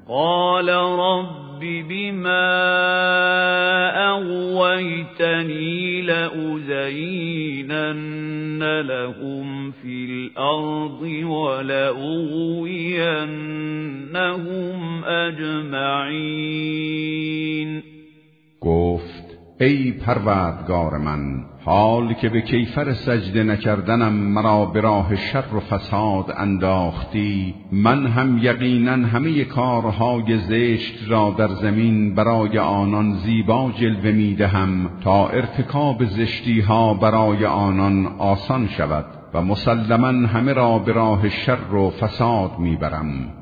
قال رب بما أغويتني لأزينن لهم في الأرض ولأغوينهم أجمعين. گفت ای پروردگار من، حال که به کیفر سجده نکردنم مرا به راه شر و فساد انداختی، من هم یقینا همه کارهای زشت را در زمین برای آنان زیبا جلوه میدهم تا ارتکاب زشتی ها برای آنان آسان شود و مسلماً همه را به راه شر و فساد میبرم.